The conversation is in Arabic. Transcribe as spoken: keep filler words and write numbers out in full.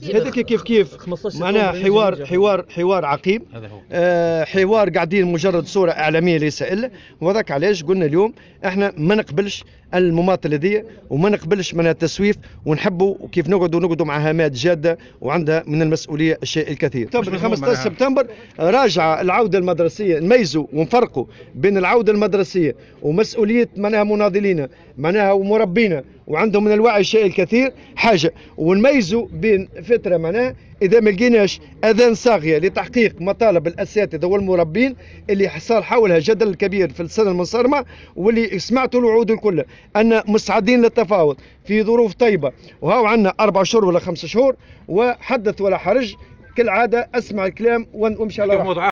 هذاك كيف كيف معناها حوار حوار حوار عقيم. آه حوار قاعدين مجرد صوره اعلاميه ليس الا. وذاك علاش قلنا اليوم احنا ما نقبلش المماطله هذه وما نقبلش منها التسويف، ونحبوا وكيف نقعدوا نقعدوا مع هامات جاده وعندها من المسؤوليه الشيء الكثير. خمسة عشر سبتمبر راجعه العوده المدرسيه، نميزوا ونفرقوا بين العوده المدرسيه ومسؤوليه معناها مناضلين معناها ومربينا وعندهم من الوعي الشيء الكثير حاجه، ونميزوا بين فتره معناها اذا ما لقيناش اذان صاغيه لتحقيق مطالب الاساتذه والمربين اللي صار حولها جدل كبير في السنه المنصرمه، واللي سمعتوا الوعود الكل ان مستعدين للتفاوض في ظروف طيبه، وهاو عندنا اربع شهور ولا خمس شهور، وحدث ولا حرج كالعاده اسمع الكلام وامشي على راحتي.